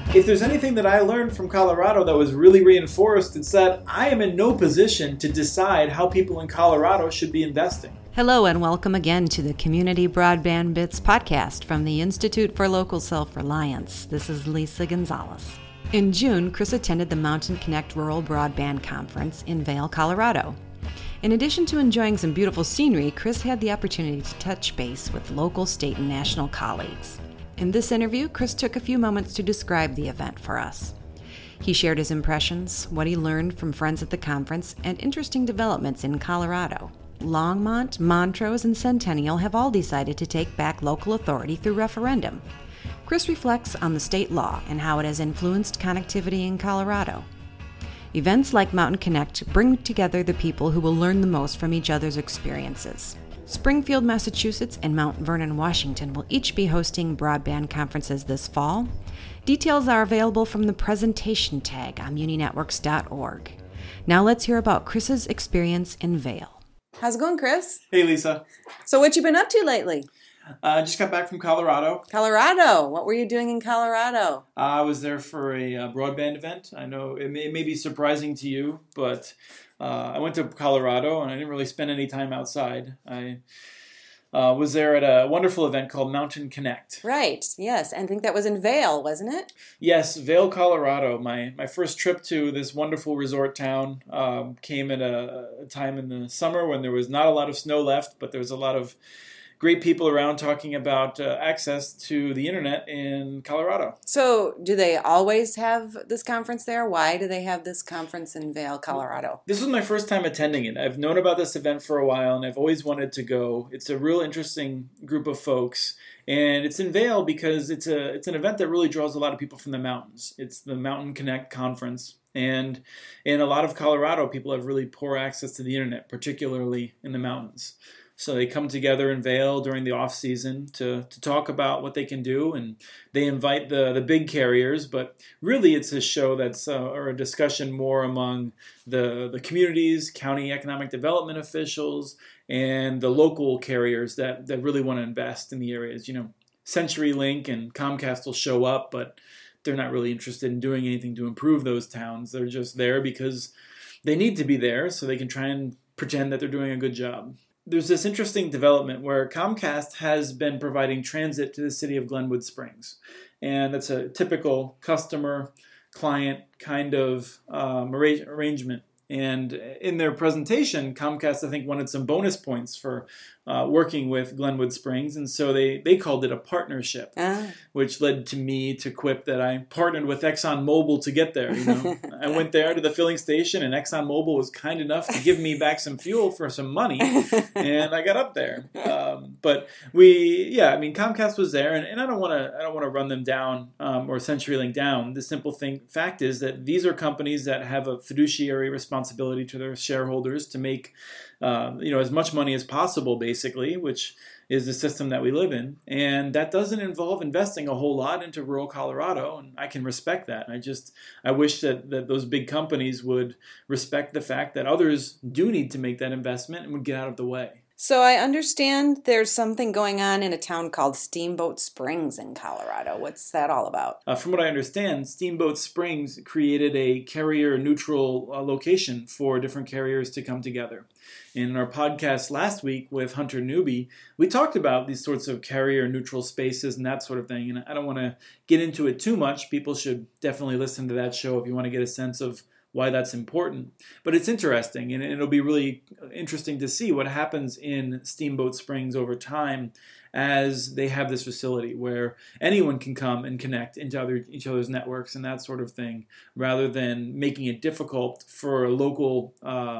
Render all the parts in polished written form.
If there's anything that I learned from Colorado that was really reinforced, it's that I am in no position to decide how people in Colorado should be investing. Hello and welcome again to the Community Broadband Bits podcast from the Institute for Local Self-Reliance. This is Lisa Gonzalez. In June, Chris attended the Mountain Connect Rural Broadband Conference in Vail, Colorado. In addition to enjoying some beautiful scenery, Chris had the opportunity to touch base with local, state, and national colleagues. In this interview, Chris took a few moments to describe the event for us. He shared his impressions, what he learned from friends at the conference, and interesting developments in Colorado. Longmont, Montrose, and Centennial have all decided to take back local authority through referendum. Chris reflects on the state law and how it has influenced connectivity in Colorado. Events like Mountain Connect bring together the people who will learn the most from each other's experiences. Springfield, Massachusetts, and Mount Vernon, Washington will each be hosting broadband conferences this fall. Details are available from the presentation tag on muninetworks.org. Now let's hear about Chris's experience in Vail. How's it going, Chris? Hey, Lisa. So what you been up to lately? Just got back from Colorado. Colorado. What were you doing in Colorado? I was there for a broadband event. I know it may be surprising to you, but I went to Colorado and I didn't really spend any time outside. I was there at a wonderful event called Mountain Connect. Right, yes. And I think that was in Vail, wasn't it? Yes, Vail, Colorado. My first trip to this wonderful resort town came at a time in the summer when there was not a lot of snow left, but there was a lot of great people around talking about access to the internet in Colorado. So do they always have this conference there? Why do they have this conference in Vail, Colorado? This was my first time attending it. I've known about this event for a while, and I've always wanted to go. It's a real interesting group of folks, and it's in Vail because it's an event that really draws a lot of people from the mountains. It's the Mountain Connect Conference, and in a lot of Colorado, people have really poor access to the internet, particularly in the mountains. So they come together in Vail during the off season to talk about what they can do, and they invite the big carriers. But really, it's a show that's or a discussion more among the communities, county economic development officials, and the local carriers that really want to invest in the areas. You know, CenturyLink and Comcast will show up, but they're not really interested in doing anything to improve those towns. They're just there because they need to be there so they can try and pretend that they're doing a good job. There's this interesting development where Comcast has been providing transit to the city of Glenwood Springs. And that's a typical customer-client kind of arrangement. And in their presentation, Comcast, I think, wanted some bonus points for working with Glenwood Springs. And so they called it a partnership, which led to me to quip that I partnered with ExxonMobil to get there. You know, I went there to the filling station, and ExxonMobil was kind enough to give me back some fuel for some money, and I got up there. But Comcast was there, and I don't want to run them down or CenturyLink down. The simple fact is that these are companies that have a fiduciary responsibility to their shareholders to make as much money as possible, basically, which is the system that we live in. And that doesn't involve investing a whole lot into rural Colorado, and I can respect that. I wish that those big companies would respect the fact that others do need to make that investment and would get out of the way. So I understand there's something going on in a town called Steamboat Springs in Colorado. What's that all about? From what I understand, Steamboat Springs created a carrier-neutral location for different carriers to come together. In our podcast last week with Hunter Newby, we talked about these sorts of carrier-neutral spaces and that sort of thing. And I don't want to get into it too much. People should definitely listen to that show if you want to get a sense of why that's important. But it's interesting, and it'll be really interesting to see what happens in Steamboat Springs over time as they have this facility where anyone can come and connect into each other's networks and that sort of thing, rather than making it difficult for a local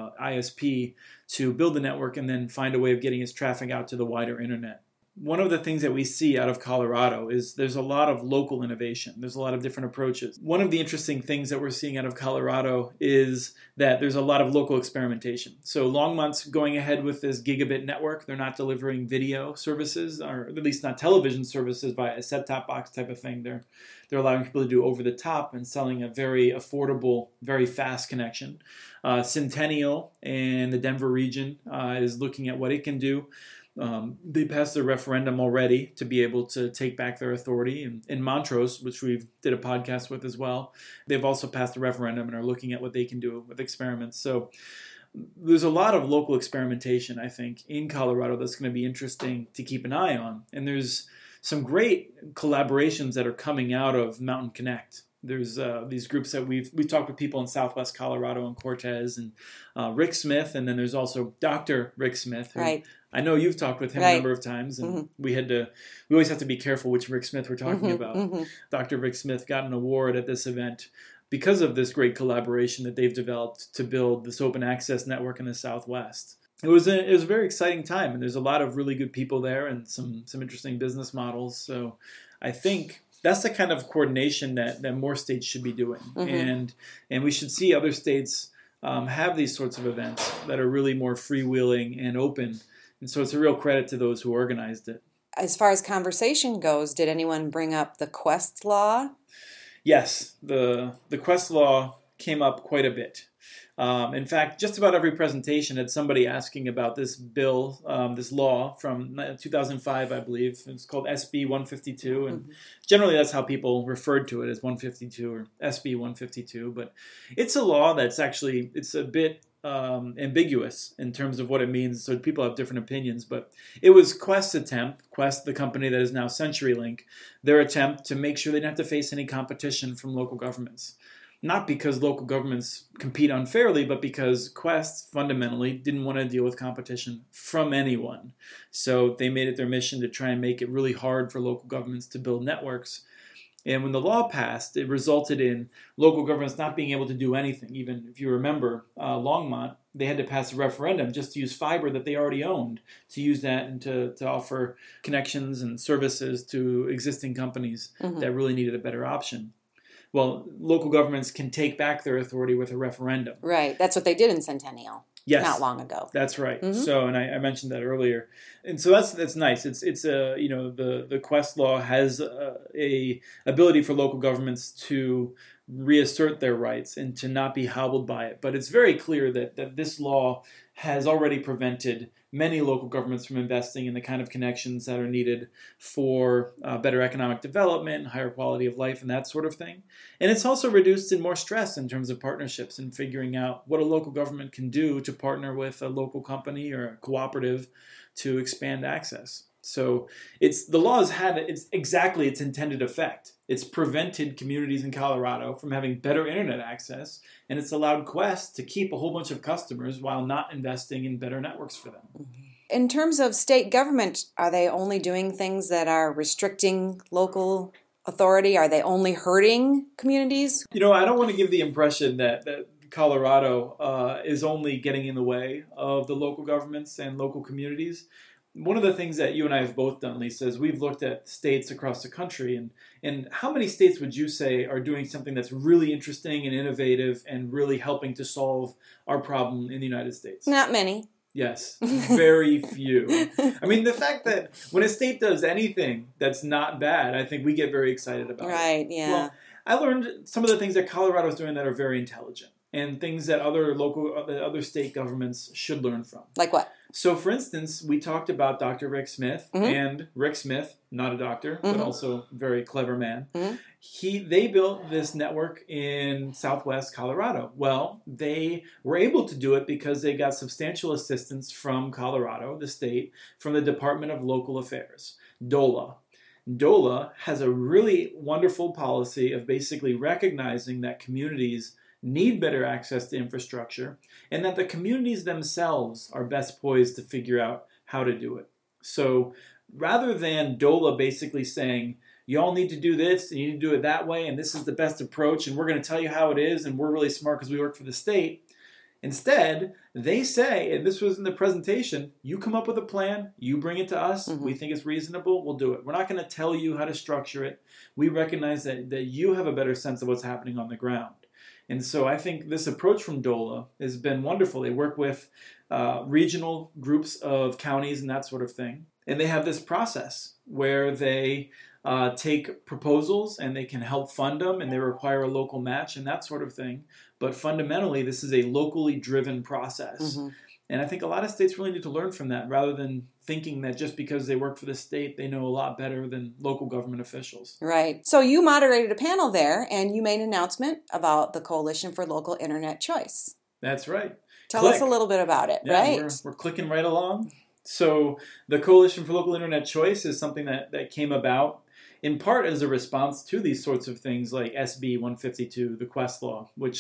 ISP to build the network and then find a way of getting its traffic out to the wider internet. One of the things that we see out of Colorado is there's a lot of local innovation. There's a lot of different approaches. One of the interesting things that we're seeing out of Colorado is that there's a lot of local experimentation. So Longmont's going ahead with this gigabit network. They're not delivering video services, or at least not television services via a set-top box type of thing. They're allowing people to do over-the-top and selling a very affordable, very fast connection. Centennial in the Denver region is looking at what it can do. They passed a referendum already to be able to take back their authority. And in Montrose, which we did a podcast with as well, they've also passed a referendum and are looking at what they can do with experiments. So there's a lot of local experimentation, I think, in Colorado that's going to be interesting to keep an eye on. And there's some great collaborations that are coming out of Mountain Connect. There's these groups that we've talked with people in Southwest Colorado and Cortez and Rick Smith, and then there's also Dr. Rick Smith, who Right. I know you've talked with him a number of times, and we always have to be careful which Rick Smith we're talking about. Dr. Rick Smith got an award at this event because of this great collaboration that they've developed to build this open access network in the Southwest. It was a very exciting time, and there's a lot of really good people there and some interesting business models. So I think that's the kind of coordination that more states should be doing. And we should see other states have these sorts of events that are really more freewheeling and open. And so it's a real credit to those who organized it. As far as conversation goes, did anyone bring up the Quest law? Yes, the Quest law came up quite a bit. In fact, just about every presentation had somebody asking about this bill, this law from 2005, I believe. It's called SB 152, and generally that's how people referred to it, as 152 or SB 152. But it's a law that's actually, it's a bit ambiguous in terms of what it means, so people have different opinions. But it was Quest's attempt, Quest, the company that is now CenturyLink, their attempt to make sure they didn't have to face any competition from local governments. Not because local governments compete unfairly, but because Quest fundamentally didn't want to deal with competition from anyone. So they made it their mission to try and make it really hard for local governments to build networks. And when the law passed, it resulted in local governments not being able to do anything. Even if you remember Longmont, they had to pass a referendum just to use fiber that they already owned, to use that and to offer connections and services to existing companies that really needed a better option. Well, local governments can take back their authority with a referendum. Right. That's what they did in Centennial. Yes. Not long ago. That's right. So, and I mentioned that earlier. And so that's nice. It's the Quest law has a ability for local governments to reassert their rights and to not be hobbled by it. But it's very clear that this law has already prevented many local governments from investing in the kind of connections that are needed for better economic development, higher quality of life, and that sort of thing. And it's also reduced in more stress in terms of partnerships and figuring out what a local government can do to partner with a local company or a cooperative to expand access. So the law has had exactly its intended effect. It's prevented communities in Colorado from having better internet access, and it's allowed Quest to keep a whole bunch of customers while not investing in better networks for them. In terms of state government, are they only doing things that are restricting local authority? Are they only hurting communities? I don't want to give the impression that Colorado is only getting in the way of the local governments and local communities. One of the things that you and I have both done, Lisa, is we've looked at states across the country, and how many states would you say are doing something that's really interesting and innovative and really helping to solve our problem in the United States? Not many. Yes, very few. I mean, the fact that when a state does anything that's not bad, I think we get very excited about it. Right, yeah. Well, I learned some of the things that Colorado is doing that are very intelligent and things that other state governments should learn from. Like what? So, for instance, we talked about Dr. Rick Smith, and Rick Smith, not a doctor, but also a very clever man. They built this network in Southwest Colorado. Well, they were able to do it because they got substantial assistance from Colorado, the state, from the Department of Local Affairs, DOLA. DOLA has a really wonderful policy of basically recognizing that communities need better access to infrastructure, and that the communities themselves are best poised to figure out how to do it. So rather than DOLA basically saying, y'all need to do this, and you need to do it that way, and this is the best approach, and we're going to tell you how it is, and we're really smart because we work for the state, instead, they say, and this was in the presentation, you come up with a plan, you bring it to us, we think it's reasonable, we'll do it. We're not going to tell you how to structure it. We recognize that you have a better sense of what's happening on the ground. And so I think this approach from DOLA has been wonderful. They work with regional groups of counties and that sort of thing. And they have this process where they take proposals and they can help fund them, and they require a local match and that sort of thing. But fundamentally, this is a locally driven process. And I think a lot of states really need to learn from that rather than thinking that just because they work for the state, they know a lot better than local government officials. Right. So you moderated a panel there and you made an announcement about the Coalition for Local Internet Choice. That's right. Tell us a little bit about it, yeah, right? We're clicking right along. So the Coalition for Local Internet Choice is something that came about in part as a response to these sorts of things like SB 152, the Quest Law, which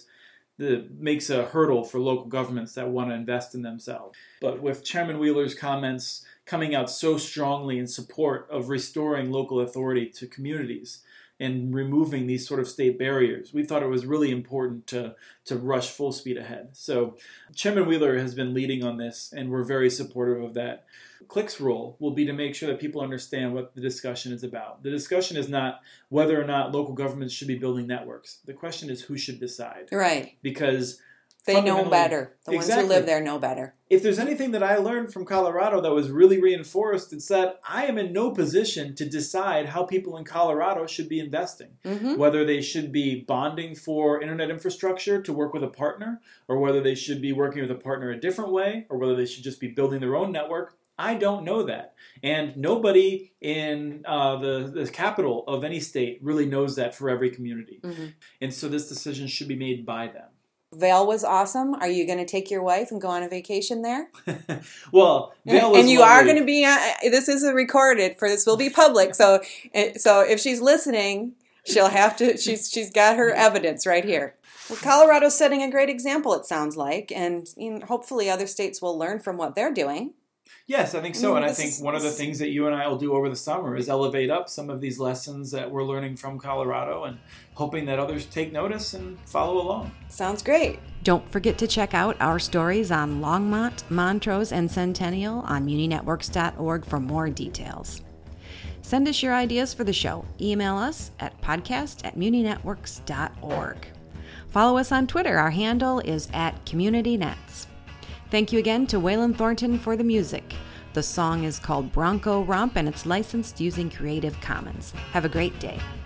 makes a hurdle for local governments that want to invest in themselves. But with Chairman Wheeler's comments coming out so strongly in support of restoring local authority to communities and removing these sort of state barriers, we thought it was really important to rush full speed ahead. So Chairman Wheeler has been leading on this, and we're very supportive of that. CLIC's role will be to make sure that people understand what the discussion is about. The discussion is not whether or not local governments should be building networks. The question is who should decide. Right. Because they know better. The ones who live there know better. If there's anything that I learned from Colorado that was really reinforced, it's that I am in no position to decide how people in Colorado should be investing. Mm-hmm. Whether they should be bonding for internet infrastructure to work with a partner, or whether they should be working with a partner a different way, or whether they should just be building their own network. I don't know that. And nobody in the capital of any state really knows that for every community. Mm-hmm. And so this decision should be made by them. Vail was awesome. Are you going to take your wife and go on a vacation there? Well, Vail was and you lovely. are going to be. This is recorded. This will be public. So if she's listening, she'll have to. She's got her evidence right here. Well, Colorado's setting a great example. It sounds like, and hopefully other states will learn from what they're doing. Yes, I think so. And I think one of the things that you and I will do over the summer is elevate up some of these lessons that we're learning from Colorado and hoping that others take notice and follow along. Sounds great. Don't forget to check out our stories on Longmont, Montrose, and Centennial on muninetworks.org for more details. Send us your ideas for the show. Email us at podcast@muninetworks.org. Follow us on Twitter. Our handle is @CommunityNets. Thank you again to Waylon Thornton for the music. The song is called Bronco Romp and it's licensed using Creative Commons. Have a great day.